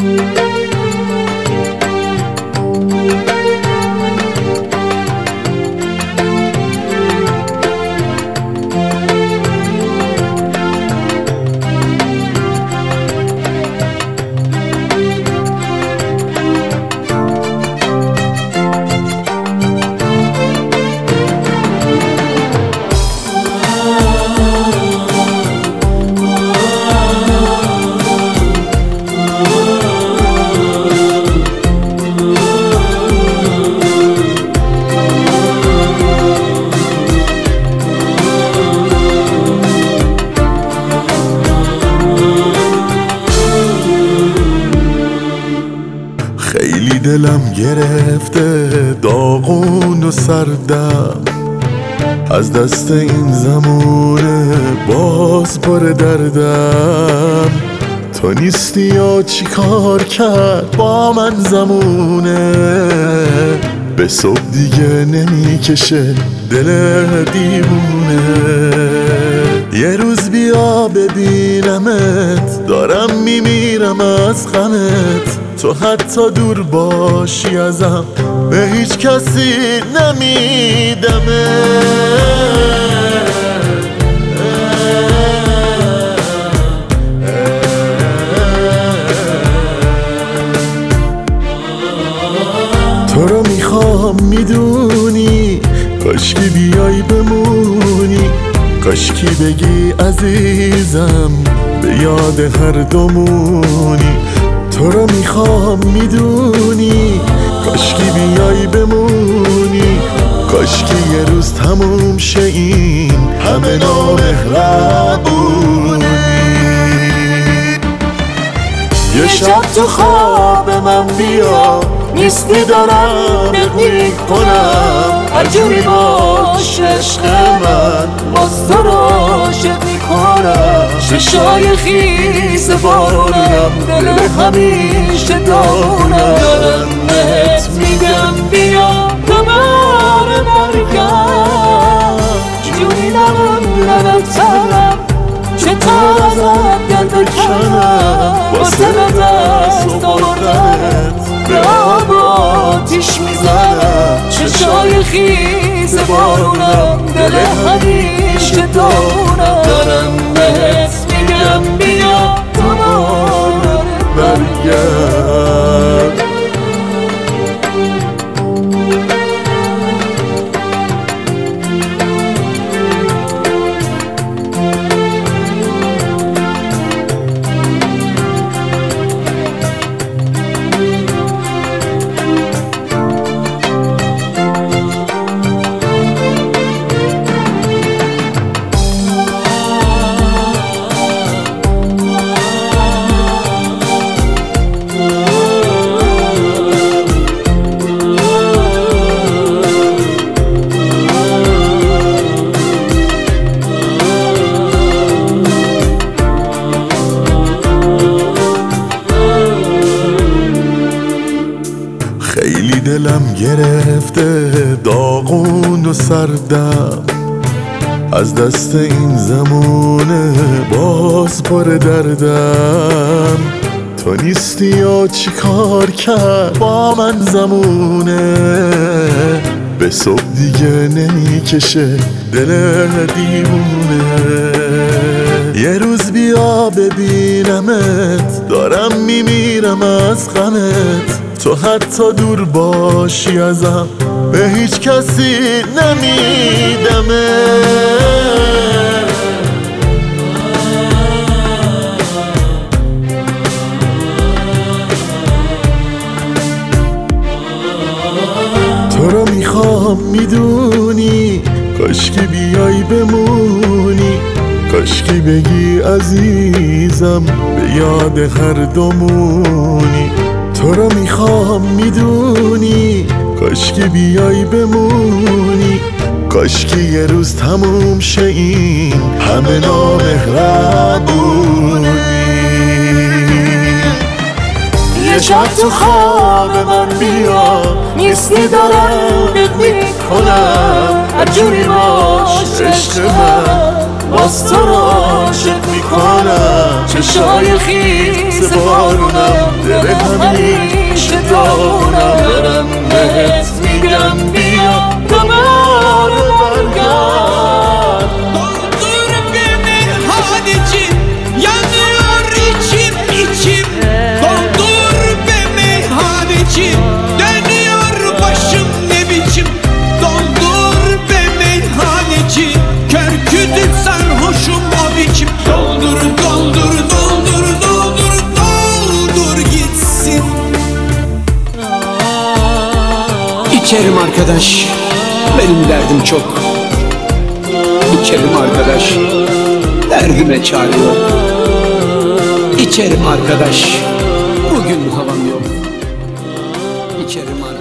خیلی دلم گرفته داغون و سردم، از دست این زمونه باز پر دردم. تو نیستی یا چی کار کرد با من زمونه، به صبح دیگه نمیکشه دل دیوونه. یه روز بیا ببینمت، دارم میمیرم از غمت. تو حتی دور باشی ازم به هیچ کسی نمیدمه. تو رو میخوام میدونی، کاشکی بیای بمونی، کاشکی بگی عزیزم به یاد هر دومونی. تو رو میخوام میدونی، کاشکی بیای بمونی، کاشکی یه روز تموم شه این همه نامهربونی. یه شب تو خواب من بیا، نیستی دارم میکنم، هر جوری باش عشق من باز تو رو عاشق میکنم. چشای خیز بارونم، دل همیشه دارونم. دارم بهت میگم بیا دوباره برگرد، جوری نموندم تنم، چطور ازت دل بکنم. واسه دست آوردنت به آب و آتیش میزنم. چشای خیز بارونم، دل همیشه دارونم. دارم بهت میگم بیا دوباره برگرد. خیلی دلم گرفته داغون و سردم، از دست این زمونه باز پر دردم. تو نیستی یا چی کار کرد با من زمونه، به صبح دیگه نمیکشه دل دیوونه. یه روز بیا ببینمت، دارم میمیرم از غمت. تو حتی دور باشی ازم به هیچ کسی نمیدمه. تو رو میخوام میدونی، کاشکی بیای بمونی، کاشکی بگی عزیزم به یاد هر دومونی. تو رو میخوام میدونی، کاشکی بیای بمونی، کاشکی یه روز تموم شه این همه نامهربونی. یه شب تو خواب من بیا، نیستی دارم میکنم، هر جوری باش عشق من باز تو رو عاشق میکنم. چشای خیز بارونم، همیشه دارم برم بهت میگم بیا دوباره برگرد Doldur bir meyhaneci, yanıyor içim içim. Doldur be meyhaneci, dönüyor başım ne biçim. Doldur be meyhaneci, kör kütük sarhoşum o biçim. Doldur doldur doldur doldur doldur gitsin. İçerim arkadaş, benim derdim çok. İçerim arkadaş, derdime çare yok. İçerim arkadaş, bugün havam yok. İçerim arkadaş.